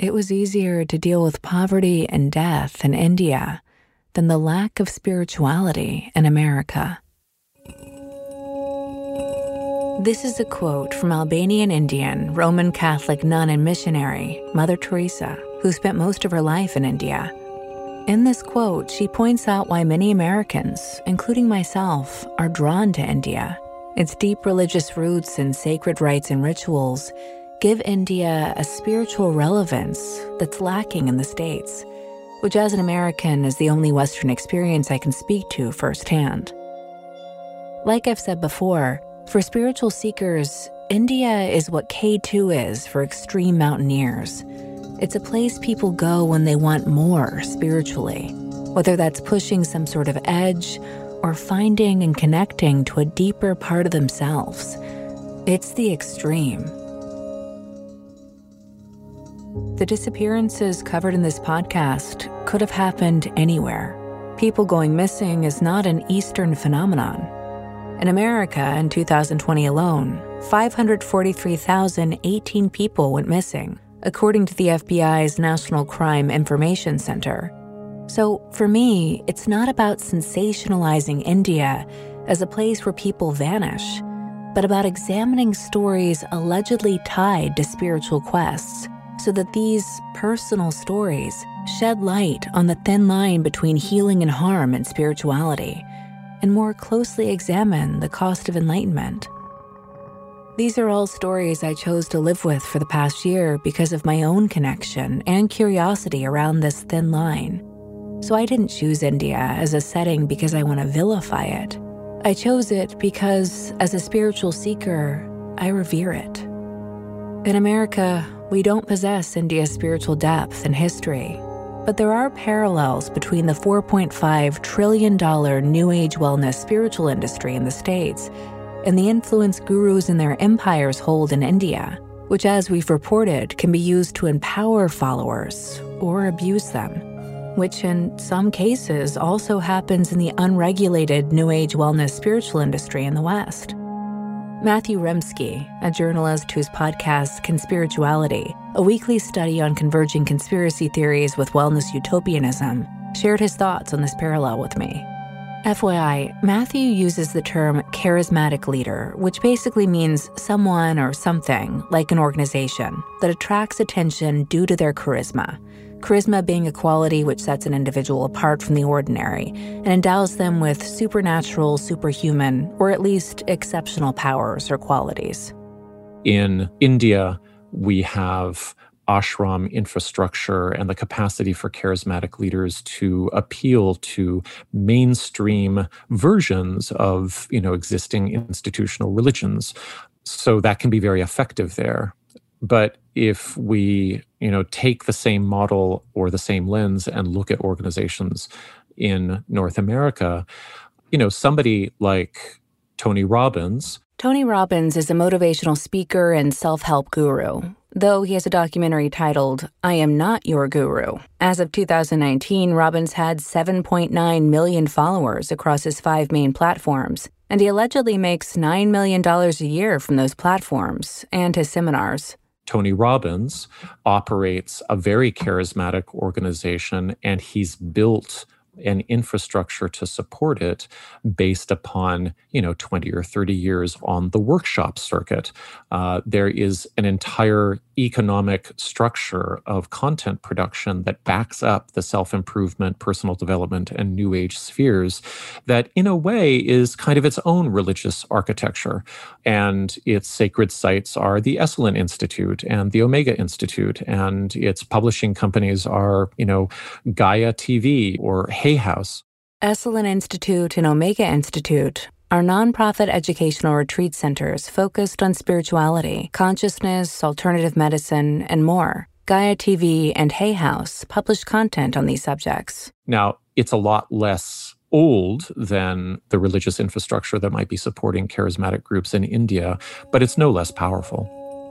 it was easier to deal with poverty and death in India than the lack of spirituality in America. This is a quote from Albanian Indian, Roman Catholic nun and missionary, Mother Teresa, who spent most of her life in India. In this quote, she points out why many Americans, including myself, are drawn to India. Its deep religious roots and sacred rites and rituals give India a spiritual relevance that's lacking in the States, which as an American is the only Western experience I can speak to firsthand. Like I've said before, for spiritual seekers, India is what K2 is for extreme mountaineers. It's a place people go when they want more spiritually, whether that's pushing some sort of edge or finding and connecting to a deeper part of themselves. It's the extreme. The disappearances covered in this podcast could have happened anywhere. People going missing is not an Eastern phenomenon. In America, in 2020 alone, 543,018 people went missing, according to the FBI's National Crime Information Center. So, for me, it's not about sensationalizing India as a place where people vanish, but about examining stories allegedly tied to spiritual quests, so that these personal stories shed light on the thin line between healing and harm in spirituality, and more closely examine the cost of enlightenment. These are all stories I chose to live with for the past year because of my own connection and curiosity around this thin line. So I didn't choose India as a setting because I want to vilify it. I chose it because, as a spiritual seeker, I revere it. In America, we don't possess India's spiritual depth and history, but there are parallels between the $4.5 trillion New Age wellness spiritual industry in the States and the influence gurus and their empires hold in India, which, as we've reported, can be used to empower followers or abuse them, which in some cases also happens in the unregulated New Age wellness spiritual industry in the West. Matthew Remski, a journalist whose podcast Conspirituality, a weekly study on converging conspiracy theories with wellness utopianism, shared his thoughts on this parallel with me. FYI, Matthew uses the term charismatic leader, which basically means someone or something, like an organization, that attracts attention due to their charisma. Charisma being a quality which sets an individual apart from the ordinary and endows them with supernatural, superhuman, or at least exceptional powers or qualities. In India, we have ashram infrastructure and the capacity for charismatic leaders to appeal to mainstream versions of, existing institutional religions. So that can be very effective there. But if we, take the same model or the same lens and look at organizations in North America, somebody like Tony Robbins. Tony Robbins is a motivational speaker and self-help guru, though he has a documentary titled, I Am Not Your Guru. As of 2019, Robbins had 7.9 million followers across his 5 main platforms, and he allegedly makes $9 million a year from those platforms and his seminars. Tony Robbins operates a very charismatic organization, and he's built an infrastructure to support it based upon, 20 or 30 years on the workshop circuit. There is an entire economic structure of content production that backs up the self-improvement, personal development, and New Age spheres that, in a way, is kind of its own religious architecture. And its sacred sites are the Esalen Institute and the Omega Institute, and its publishing companies are, Gaia TV or Hay House. Esalen Institute and Omega Institute are nonprofit educational retreat centers focused on spirituality, consciousness, alternative medicine, and more. Gaia TV and Hay House publish content on these subjects. Now, it's a lot less old than the religious infrastructure that might be supporting charismatic groups in India, but it's no less powerful.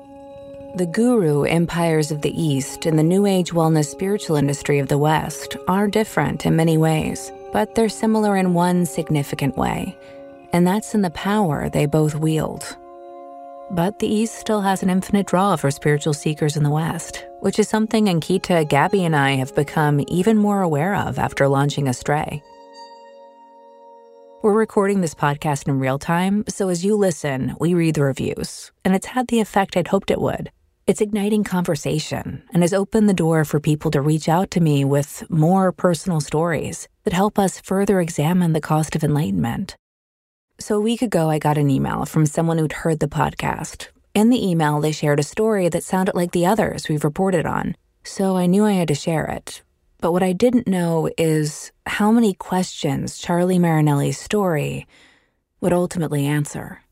The guru empires of the East and the New Age wellness spiritual industry of the West are different in many ways, but they're similar in one significant way, and that's in the power they both wield. But the East still has an infinite draw for spiritual seekers in the West, which is something Ankita, Gabby, and I have become even more aware of after launching Astray. We're recording this podcast in real time, so as you listen, we read the reviews, and it's had the effect I'd hoped it would. It's igniting conversation and has opened the door for people to reach out to me with more personal stories that help us further examine the cost of enlightenment. So a week ago, I got an email from someone who'd heard the podcast. In the email, they shared a story that sounded like the others we've reported on, so I knew I had to share it. But what I didn't know is how many questions Charlie Marinelli's story would ultimately answer.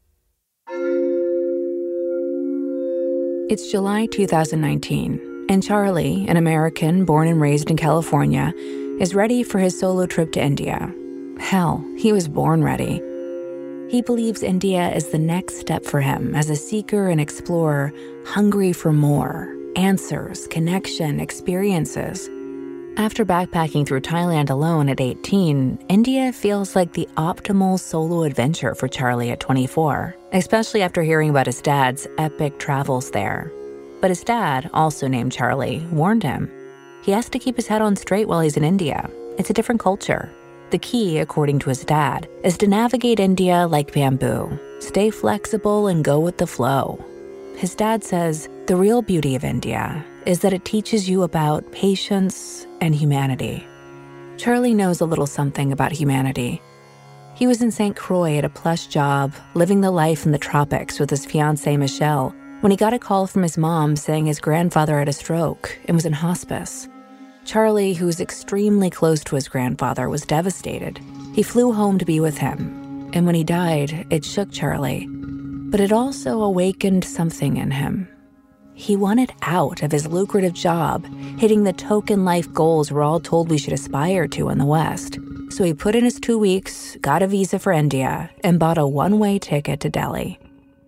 It's July 2019, and Charlie, an American born and raised in California, is ready for his solo trip to India. Hell, he was born ready. He believes India is the next step for him as a seeker and explorer hungry for more answers, connection, experiences. After backpacking through Thailand alone at 18, India feels like the optimal solo adventure for Charlie at 24, especially after hearing about his dad's epic travels there. But his dad, also named Charlie, warned him. He has to keep his head on straight while he's in India. It's a different culture. The key, according to his dad, is to navigate India like bamboo. Stay flexible and go with the flow. His dad says the real beauty of India is that it teaches you about patience and humanity. Charlie knows a little something about humanity. He was in St. Croix at a plush job, living the life in the tropics with his fiancée Michelle, when he got a call from his mom saying his grandfather had a stroke and was in hospice. Charlie, who's extremely close to his grandfather, was devastated. He flew home to be with him, and when he died, it shook Charlie. But it also awakened something in him. He wanted out of his lucrative job, hitting the token life goals we're all told we should aspire to in the West. So he put in his 2 weeks, got a visa for India, and bought a one-way ticket to Delhi.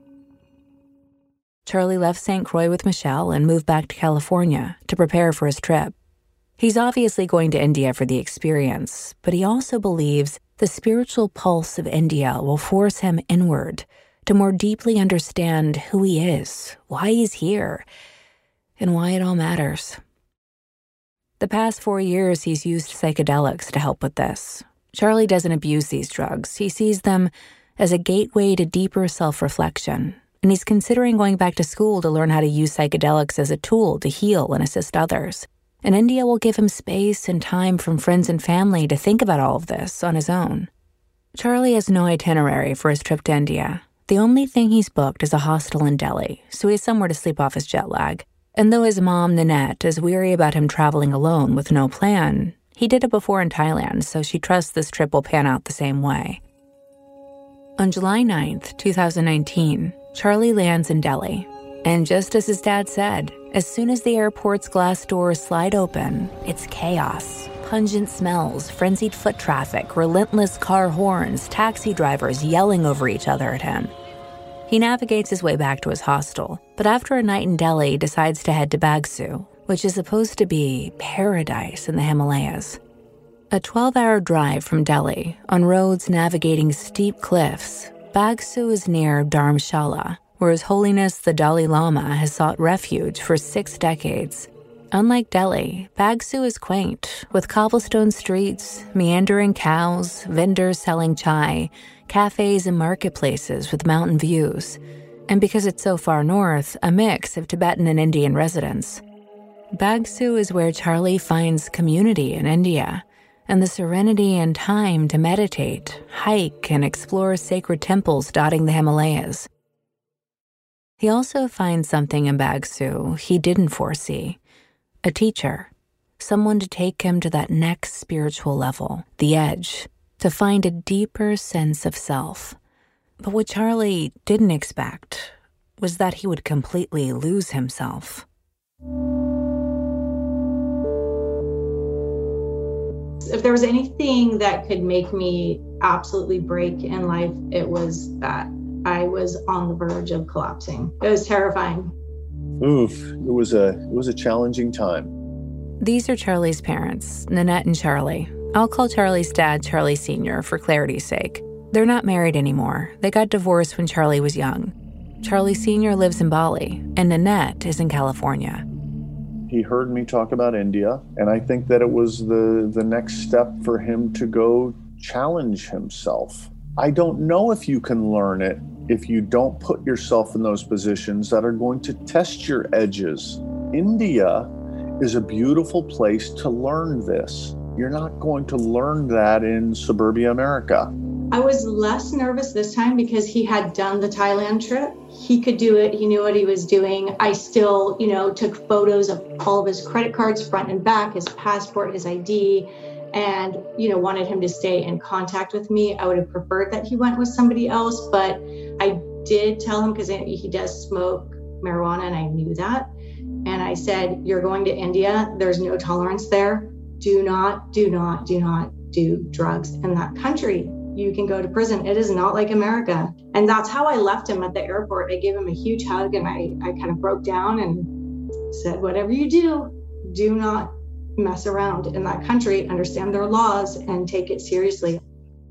Charlie left St. Croix with Michelle and moved back to California to prepare for his trip. He's obviously going to India for the experience, but he also believes the spiritual pulse of India will force him inward to more deeply understand who he is, why he's here, and why it all matters. The past 4 years, he's used psychedelics to help with this. Charlie doesn't abuse these drugs. He sees them as a gateway to deeper self-reflection, and he's considering going back to school to learn how to use psychedelics as a tool to heal and assist others. And India will give him space and time from friends and family to think about all of this on his own. Charlie has no itinerary for his trip to India. The only thing he's booked is a hostel in Delhi, so he has somewhere to sleep off his jet lag. And though his mom, Nanette, is weary about him traveling alone with no plan, he did it before in Thailand, so she trusts this trip will pan out the same way. On July 9th, 2019, Charlie lands in Delhi. And just as his dad said, as soon as the airport's glass doors slide open, it's chaos. Pungent smells, frenzied foot traffic, relentless car horns, taxi drivers yelling over each other at him. He navigates his way back to his hostel, but after a night in Delhi, decides to head to Bagsu, which is supposed to be paradise in the Himalayas. A 12-hour drive from Delhi, on roads navigating steep cliffs, Bagsu is near Dharamshala, where His Holiness the Dalai Lama has sought refuge for 6 decades. Unlike Delhi, Bagsu is quaint, with cobblestone streets, meandering cows, vendors selling chai, cafes and marketplaces with mountain views, and because it's so far north, a mix of Tibetan and Indian residents. Bagsu is where Charlie finds community in India, and the serenity and time to meditate, hike, and explore sacred temples dotting the Himalayas. He also finds something in Bagsu he didn't foresee. A teacher, someone to take him to that next spiritual level, the edge, to find a deeper sense of self. But what Charlie didn't expect was that he would completely lose himself. If there was anything that could make me absolutely break in life, it was that I was on the verge of collapsing. It was terrifying. Oof, it was a challenging time. These are Charlie's parents, Nanette and Charlie. I'll call Charlie's dad Charlie Sr. for clarity's sake. They're not married anymore. They got divorced when Charlie was young. Charlie Sr. lives in Bali, and Nanette is in California. He heard me talk about India, and I think that it was the next step for him to go challenge himself. I don't know if you can learn it if you don't put yourself in those positions that are going to test your edges. India is a beautiful place to learn this. You're not going to learn that in suburbia America. I was less nervous this time because he had done the Thailand trip. He could do it. He knew what he was doing. I still, took photos of all of his credit cards, front and back, his passport, his ID, and, wanted him to stay in contact with me. I would have preferred that he went with somebody else, but I did tell him, because he does smoke marijuana and I knew that. And I said, you're going to India. There's no tolerance there. Do not do drugs in that country. You can go to prison. It is not like America. And that's how I left him at the airport. I gave him a huge hug and I kind of broke down and said, whatever you do not mess around in that country, understand their laws, and take it seriously.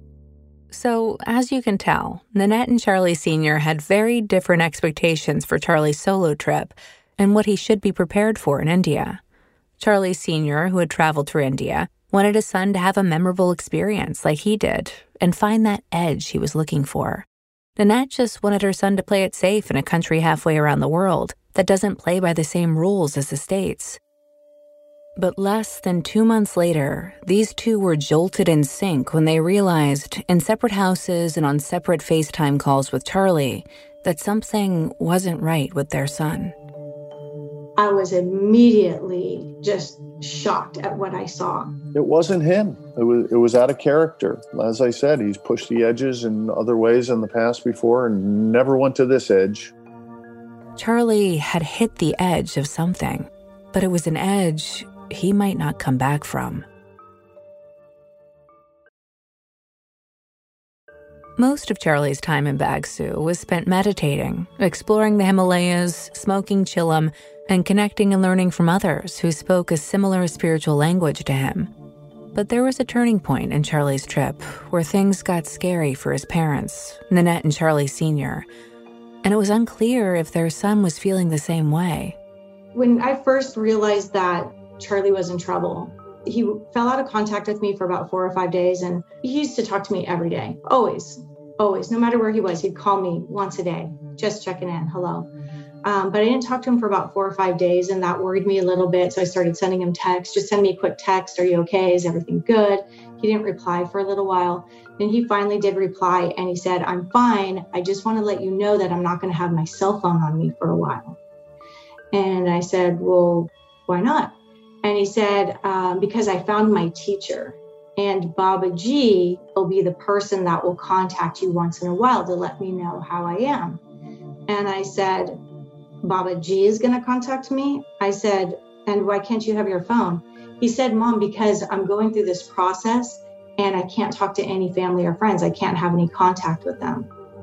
So, as you can tell, Nanette and Charlie Sr. had very different expectations for Charlie's solo trip and what he should be prepared for in India. Charlie Sr., who had traveled through India, wanted his son to have a memorable experience like he did and find that edge he was looking for. Nanette just wanted her son to play it safe in a country halfway around the world that doesn't play by the same rules as the States. But less than 2 months later, these two were jolted in sync when they realized, in separate houses and on separate FaceTime calls with Charlie, that something wasn't right with their son. I was immediately just shocked at what I saw. It wasn't him. It was out of character. As I said, he's pushed the edges in other ways in the past before and never went to this edge. Charlie had hit the edge of something, but it was an edge he might not come back from. Most of Charlie's time in Bagsu was spent meditating, exploring the Himalayas, smoking chillum, and connecting and learning from others who spoke a similar spiritual language to him. But there was a turning point in Charlie's trip where things got scary for his parents, Nanette and Charlie Sr., and it was unclear if their son was feeling the same way. When I first realized that Charlie was in trouble, he fell out of contact with me for about 4 or 5 days, and he used to talk to me every day, always, no matter where he was. He'd call me once a day, just checking in, hello. But I didn't talk to him for about 4 or 5 days, and that worried me a little bit. So I started sending him texts. Just send me a quick text. Are you okay? Is everything good? He didn't reply for a little while. Then he finally did reply, and he said, I'm fine. I just want to let you know that I'm not going to have my cell phone on me for a while. And I said, well, why not? And he said, because I found my teacher, and Baba G will be the person that will contact you once in a while to let me know how I am. And I said, Baba G is going to contact me? I said, and why can't you have your phone? He said, Mom, because I'm going through this process and I can't talk to any family or friends. I can't have any contact with them.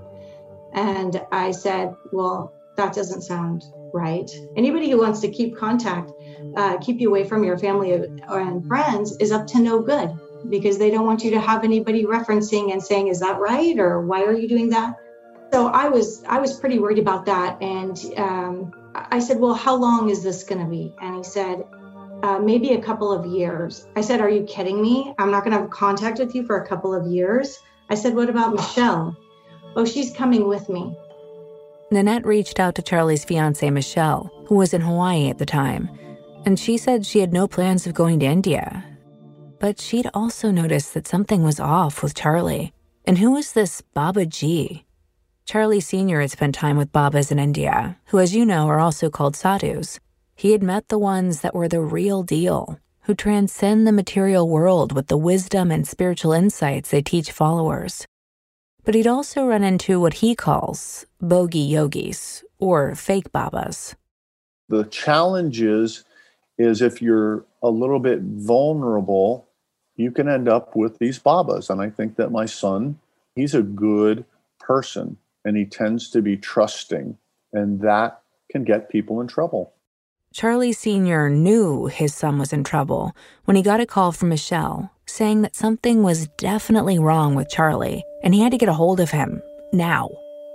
And I said, well, that doesn't sound right. Anybody who wants to keep contact, keep you away from your family and friends is up to no good, because they don't want you to have anybody referencing and saying, is that right? Or why are you doing that? So I was pretty worried about that. And I said, well, how long is this going to be? And he said, maybe a couple of years. I said, are you kidding me? I'm not going to have contact with you for a couple of years. I said, what about Michelle? Oh, she's coming with me. Nanette reached out to Charlie's fiancée, Michelle, who was in Hawaii at the time, and she said she had no plans of going to India. But she'd also noticed that something was off with Charlie. And who was this Baba G? Charlie Sr. had spent time with Babas in India, who, as you know, are also called sadhus. He had met the ones that were the real deal, who transcend the material world with the wisdom and spiritual insights they teach followers. But he'd also run into what he calls bogey yogis, or fake Babas. The challenge is if you're a little bit vulnerable, you can end up with these Babas. And I think that my son, he's a good person, and he tends to be trusting, and that can get people in trouble. Charlie Sr. knew his son was in trouble when he got a call from Michelle saying that something was definitely wrong with Charlie, and he had to get a hold of him now.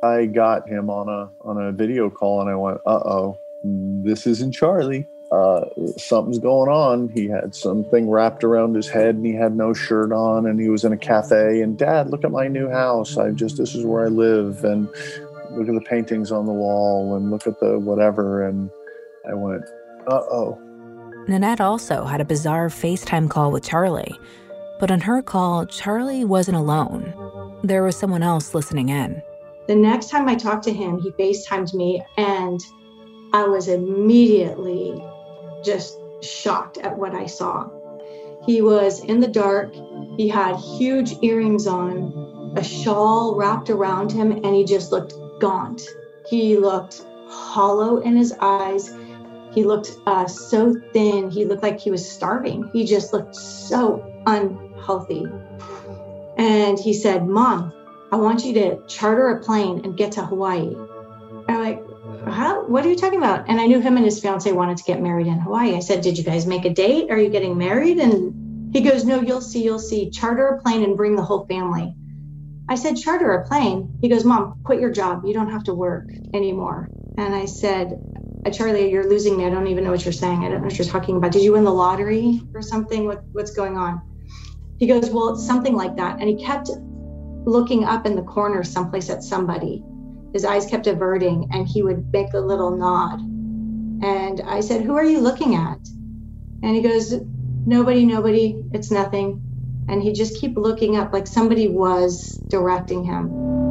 I got him on a video call and I went, uh-oh, this isn't Charlie. Something's going on. He had something wrapped around his head and he had no shirt on and he was in a cafe and, Dad, look at my new house. This is where I live and look at the paintings on the wall and look at the whatever. And I went, uh-oh. Nanette also had a bizarre FaceTime call with Charlie. But on her call, Charlie wasn't alone. There was someone else listening in. The next time I talked to him, he FaceTimed me, and I was immediately just shocked at what I saw. He was in the dark. He had huge earrings on, a shawl wrapped around him, and he just looked gaunt. He looked hollow in his eyes. He looked so thin. He looked like he was starving. He just looked so unhealthy. And he said, Mom, I want you to charter a plane and get to Hawaii. I'm like, how? What are you talking about? And I knew him and his fiance wanted to get married in Hawaii. I said, did you guys make a date? Are you getting married? And he goes, no, you'll see. Charter a plane and bring the whole family. I said, charter a plane? He goes, Mom, quit your job. You don't have to work anymore. And I said, Charlie, you're losing me. I don't even know what you're saying. I don't know what you're talking about. Did you win the lottery or something? What's going on? He goes, well, it's something like that. And he kept looking up in the corner someplace at somebody. His eyes kept averting and he would make a little nod. And I said, who are you looking at? And he goes, nobody, it's nothing. And he'd just keep looking up like somebody was directing him.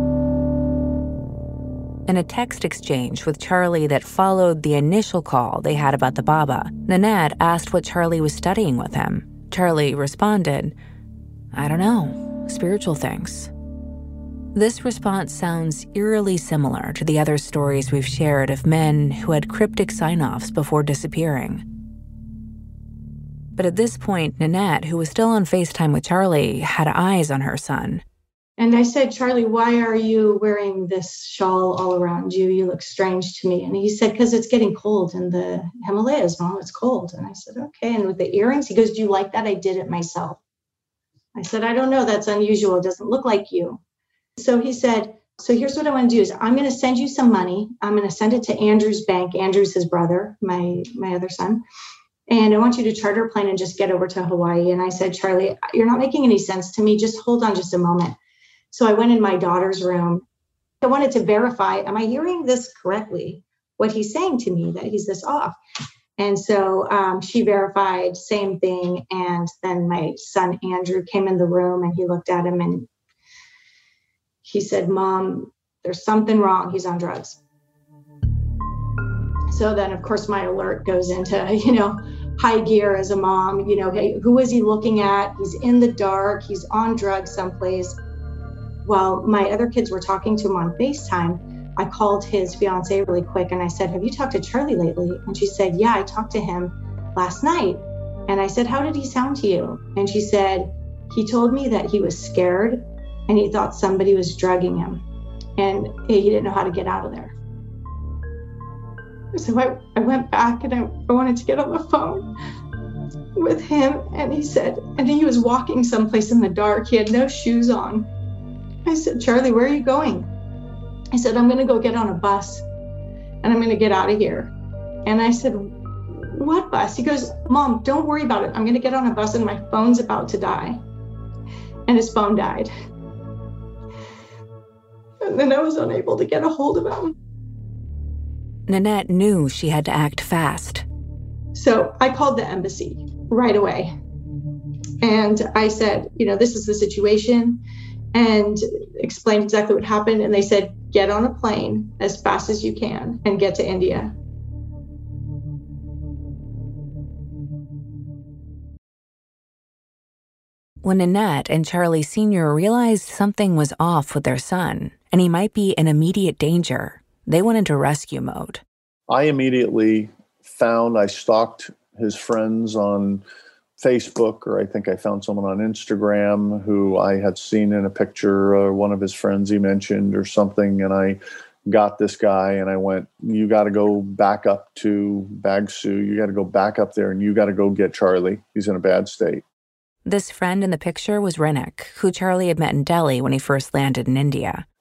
In a text exchange with Charlie that followed the initial call they had about the Baba, Nanette asked what Charlie was studying with him. Charlie responded, I don't know, spiritual things. This response sounds eerily similar to the other stories we've shared of men who had cryptic sign-offs before disappearing. But at this point, Nanette, who was still on FaceTime with Charlie, had eyes on her son. And I said, Charlie, why are you wearing this shawl all around you? You look strange to me. And he said, because it's getting cold in the Himalayas, Mom, it's cold. And I said, okay. And with the earrings, he goes, do you like that? I did it myself. I said, I don't know. That's unusual. It doesn't look like you. So he said, so here's what I want to do is I'm going to send you some money. I'm going to send it to Andrew's bank. Andrew's his brother, my other son. And I want you to charter a plane and just get over to Hawaii. And I said, Charlie, you're not making any sense to me. Just hold on just a moment. So I went in my daughter's room. I wanted to verify, am I hearing this correctly? What he's saying to me, that he's this off. And so she verified, same thing. And then my son, Andrew, came in the room and he looked at him and he said, Mom, there's something wrong. He's on drugs. So then, of course, my alert goes into, high gear as a mom. Hey, who is he looking at? He's in the dark. He's on drugs someplace. While my other kids were talking to him on FaceTime, I called his fiance really quick and I said, have you talked to Charlie lately? And she said, yeah, I talked to him last night. And I said, how did he sound to you? And she said, he told me that he was scared and he thought somebody was drugging him and he didn't know how to get out of there. So I went back and I wanted to get on the phone with him. And he said, and he was walking someplace in the dark. He had no shoes on. I said, Charlie, where are you going? He said, I'm going to go get on a bus and I'm going to get out of here. And I said, what bus? He goes, Mom, don't worry about it. I'm going to get on a bus and my phone's about to die. And his phone died. And then I was unable to get a hold of him. Nanette knew she had to act fast. So I called the embassy right away. And I said, this is the situation, and explained exactly what happened. And they said, get on a plane as fast as you can and get to India. When Nanette and Charlie Sr. realized something was off with their son and he might be in immediate danger, they went into rescue mode. I immediately I stalked his friends on Facebook, or I think I found someone on Instagram who I had seen in a picture, or one of his friends he mentioned or something. And I got this guy and I went, you got to go back up to Bagsu. You got to go back up there and you got to go get Charlie. He's in a bad state. This friend in the picture was Rinik, who Charlie had met in Delhi when he first landed in India.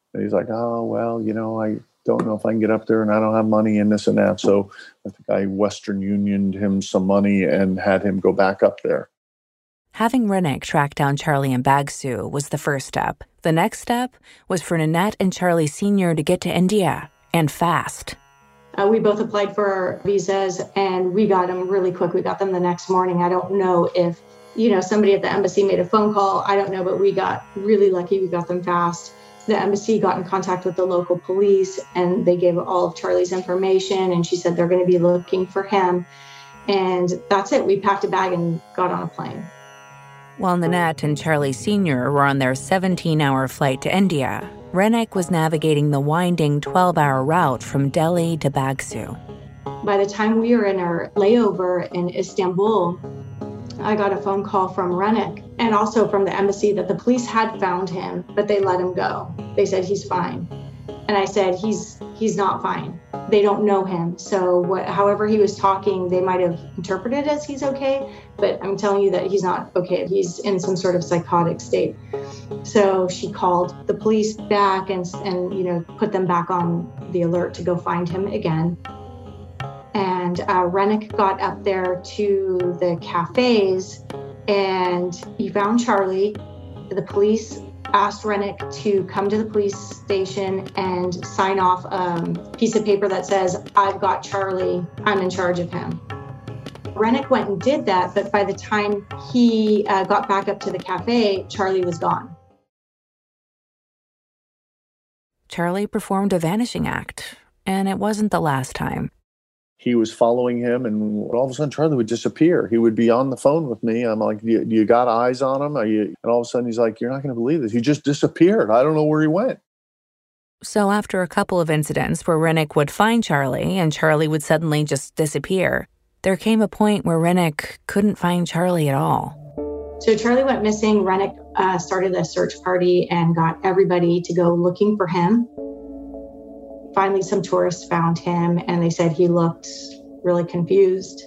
And he's like, oh, well, I don't know if I can get up there and I don't have money and this and that. So I think I Western Unioned him some money and had him go back up there. Having Rennick track down Charlie in Bagsu was the first step. The next step was for Nanette and Charlie Sr. to get to India, and fast. We both applied for our visas, and we got them really quick. We got them the next morning. I don't know if, somebody at the embassy made a phone call. I don't know, but we got really lucky. We got them fast. The embassy got in contact with the local police, and they gave all of Charlie's information, and she said they're going to be looking for him. And that's it. We packed a bag and got on a plane. While Nanette and Charlie Sr. were on their 17-hour flight to India, Rennick was navigating the winding 12-hour route from Delhi to Bagsu. By the time we were in our layover in Istanbul, I got a phone call from Rennick and also from the embassy that the police had found him, but they let him go. They said he's fine. And I said, he's not fine. They don't know him. So however he was talking, they might have interpreted as he's okay, but I'm telling you that he's not okay. He's in some sort of psychotic state. So she called the police back and put them back on the alert to go find him again. And Rennick got up there to the cafes and he found Charlie. The police asked Rennick to come to the police station and sign off a piece of paper that says, I've got Charlie, I'm in charge of him. Rennick went and did that, but by the time he got back up to the cafe, Charlie was gone. Charlie performed a vanishing act, and it wasn't the last time. He was following him, and all of a sudden Charlie would disappear. He would be on the phone with me. I'm like, do you got eyes on him? And all of a sudden he's like, you're not going to believe this. He just disappeared. I don't know where he went. So after a couple of incidents where Rennick would find Charlie and Charlie would suddenly just disappear, there came a point where Rennick couldn't find Charlie at all. So Charlie went missing. Rennick started a search party and got everybody to go looking for him. Finally, some tourists found him, and they said he looked really confused.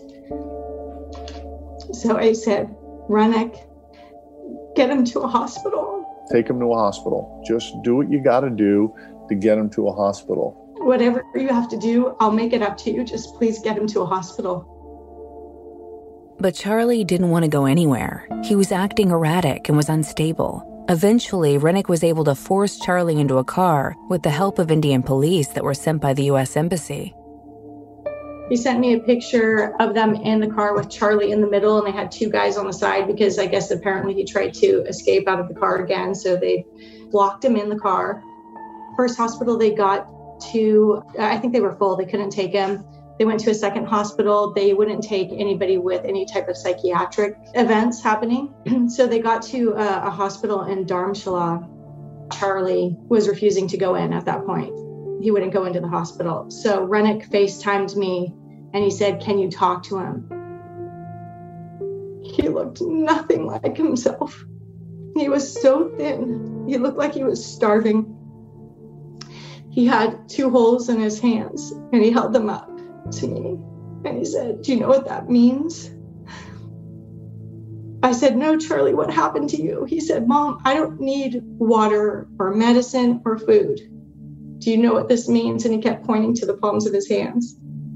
So I said, Rennick, get him to a hospital. Take him to a hospital. Just do what you got to do to get him to a hospital. Whatever you have to do, I'll make it up to you. Just please get him to a hospital. But Charlie didn't want to go anywhere. He was acting erratic and was unstable. Eventually, Rennick was able to force Charlie into a car with the help of Indian police that were sent by the U.S. Embassy. He sent me a picture of them in the car with Charlie in the middle, and they had two guys on the side because I guess apparently he tried to escape out of the car again, so they blocked him in the car. First hospital they got to, I think they were full. They couldn't take him. They went to a second hospital. They wouldn't take anybody with any type of psychiatric events happening. So they got to a hospital in Dharamshala. Charlie was refusing to go in at that point. He wouldn't go into the hospital. So Rennick FaceTimed me and he said, can you talk to him? He looked nothing like himself. He was so thin. He looked like he was starving. He had 2 holes in his hands and he held them up to me. And he said, do you know what that means? I said, no, Charlie, what happened to you? He said, Mom, I don't need water or medicine or food. Do you know what this means? And he kept pointing to the palms of his hands.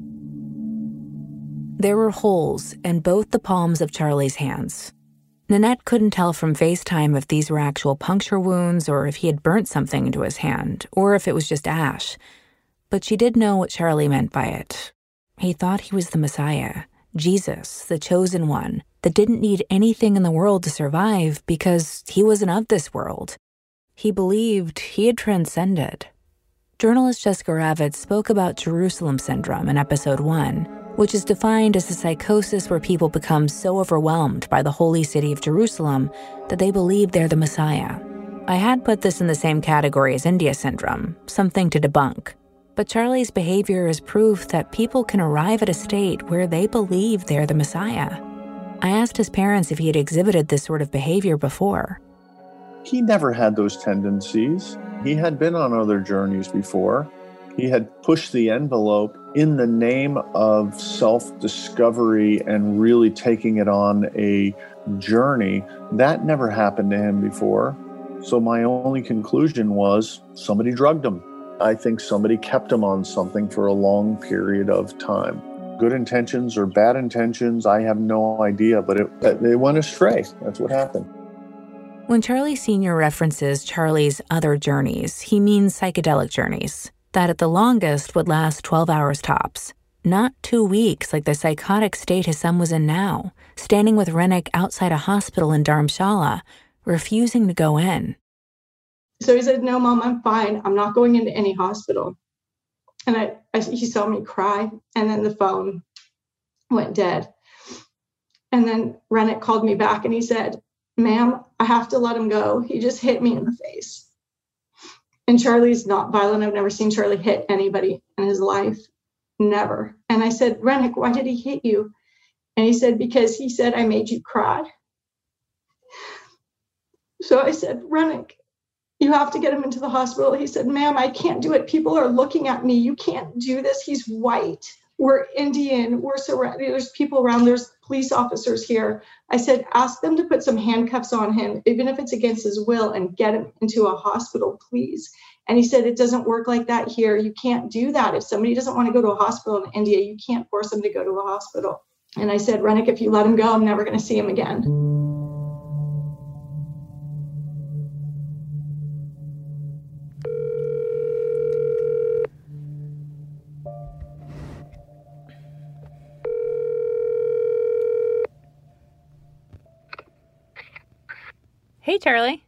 There were holes in both the palms of Charlie's hands. Nanette couldn't tell from FaceTime if these were actual puncture wounds or if he had burnt something into his hand or if it was just ash. But she did know what Charlie meant by it. He thought he was the Messiah, Jesus, the chosen one, that didn't need anything in the world to survive because he wasn't of this world. He believed he had transcended. Journalist Jessica Ravitz spoke about Jerusalem syndrome in episode 1, which is defined as a psychosis where people become so overwhelmed by the holy city of Jerusalem that they believe they're the Messiah. I had put this in the same category as India syndrome, something to debunk. But Charlie's behavior is proof that people can arrive at a state where they believe they're the Messiah. I asked his parents if he had exhibited this sort of behavior before. He never had those tendencies. He had been on other journeys before. He had pushed the envelope in the name of self-discovery and really taking it on a journey. That never happened to him before. So my only conclusion was somebody drugged him. I think somebody kept him on something for a long period of time. Good intentions or bad intentions, I have no idea, but they went astray. That's what happened. When Charlie Sr. references Charlie's other journeys, he means psychedelic journeys that at the longest would last 12 hours tops. Not 2 weeks like the psychotic state his son was in now, standing with Rennick outside a hospital in Dharamshala, refusing to go in. So he said, "No, Mom, I'm fine. I'm not going into any hospital." And he saw me cry, and then the phone went dead. And then Rennick called me back and he said, "Ma'am, I have to let him go. He just hit me in the face." And Charlie's not violent. I've never seen Charlie hit anybody in his life. Never. And I said, "Rennick, why did he hit you?" And he said, "Because he said I made you cry." So I said, "Rennick, you have to get him into the hospital." He said, "Ma'am, I can't do it. People are looking at me. You can't do this. He's white. We're Indian. We're surrounded. There's people around. There's police officers here." I said, "Ask them to put some handcuffs on him, even if it's against his will, and get him into a hospital, please." And he said, "It doesn't work like that here. You can't do that. If somebody doesn't want to go to a hospital in India, you can't force them to go to a hospital." And I said, "Rennick, if you let him go, I'm never going to see him again." Hey, Charlie.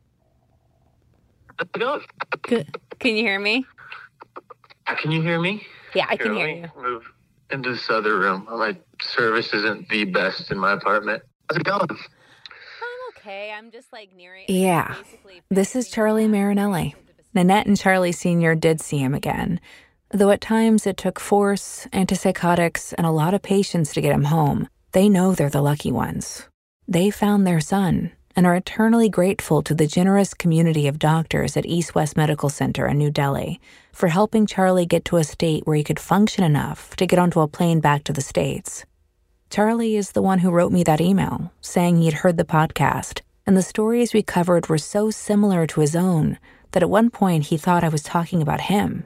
How's it going? Good. Can you hear me? Can you hear me? Yeah, I can hear Let me you. move into this other room. My service isn't the best in my apartment. How's it going? I'm okay. I'm just nearing. Yeah, this is Charlie Marinelli. Nanette and Charlie Sr. did see him again, though at times it took force, antipsychotics, and a lot of patience to get him home. They know they're the lucky ones. They found their son and are eternally grateful to the generous community of doctors at East West Medical Center in New Delhi for helping Charlie get to a state where he could function enough to get onto a plane back to the States. Charlie is the one who wrote me that email, saying he'd heard the podcast, and the stories we covered were so similar to his own that at one point he thought I was talking about him.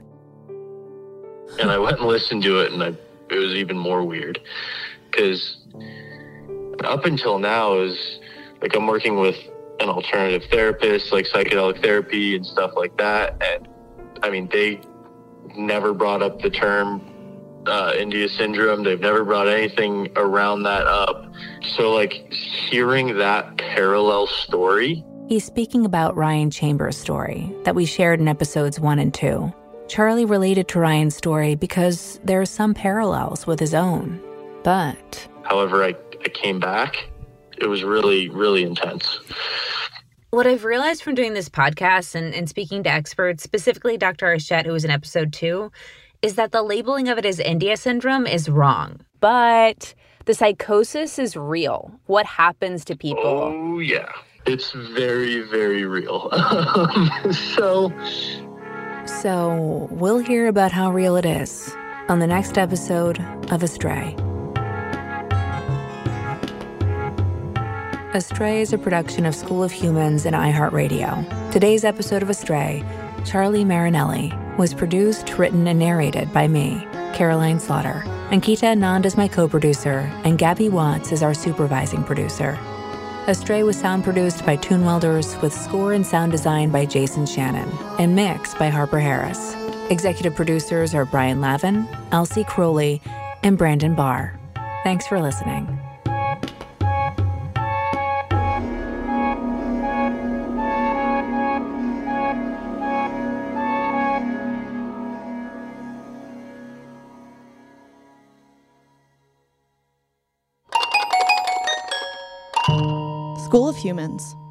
And I went and listened to it, and it was even more weird. Because up until now, I'm working with an alternative therapist, like psychedelic therapy and stuff like that. And I mean, they never brought up the term India syndrome. They've never brought anything around that up. So hearing that parallel story. He's speaking about Ryan Chambers' story that we shared in episodes 1 and 2. Charlie related to Ryan's story because there are some parallels with his own. But However, I came back. It was really, really intense. what I've realized from doing this podcast and speaking to experts, specifically Dr. Arshette, who was in episode 2, is that the labeling of it as India syndrome is wrong. But the psychosis is real. What happens to people? Oh, yeah. It's very, very real. So we'll hear about how real it is on the next episode of Astray. Astray is a production of School of Humans and iHeartRadio. Today's episode of Astray, Charlie Marinelli, was produced, written, and narrated by me, Caroline Slaughter. Ankita Anand is my co-producer, and Gabby Watts is our supervising producer. Astray was sound produced by Toon Welders with score and sound design by Jason Shannon and mixed by Harper Harris. Executive producers are Brian Lavin, Elsie Crowley, and Brandon Barr. Thanks for listening. School of Humans.